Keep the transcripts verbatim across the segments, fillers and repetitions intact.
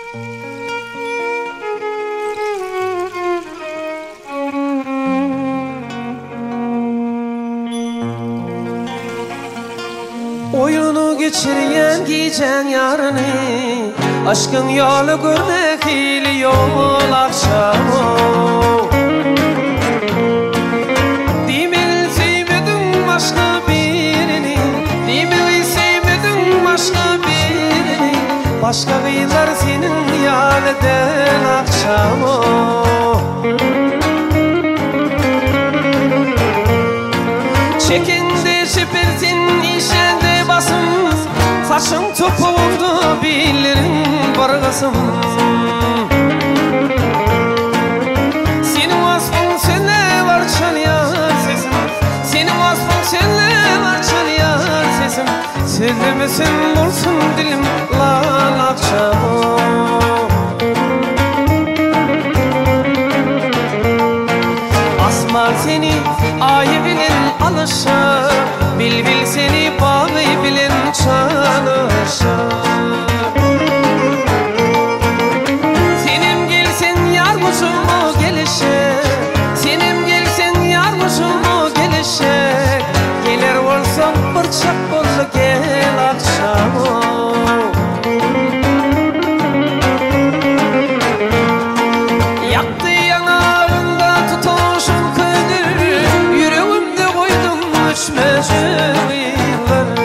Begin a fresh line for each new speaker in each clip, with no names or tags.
Oyunu geçiryen giyeceksin yarını, aşkın yolu görmek hili yol akşamı. Demeli sevmedin başka birini, demeli sevmedin başka birini. Başka kıyılar senin yad eden akşamı. Çekinde çepersin işende basın, saçın topuğunda bilirin bargasım. Senin vasfın senle var çalıyar sesim, senin vasfın senle var çalıyar sesim. Söylemesin bulsun dilim lal akşamı. Asman seni ayı bilen alışır, bil bil seni bağı bilen çalışır. Senim gelsen yarmışım o gelişe, senim gelsen yarmışım o gelişe. Gelir olsam bırçak bolu gel akşamı. Yaktı yanağında tutuşum ködür, yüreğimde koydum uçmaz yılları.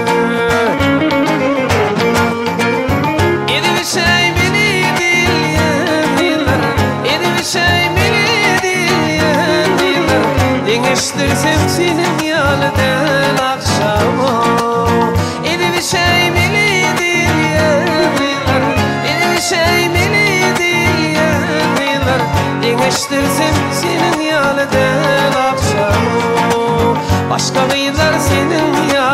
Edip şey beni diyen yıllar, edip şey beni diyen yıllar. Dengeştirsem senin yanıdan akşamı. Edip şey beni diyen yıllar, edip şey beni diyen yıllar. Dengeştirsem senin yanıdan akşamı. Başka kıyılar senin yanıdan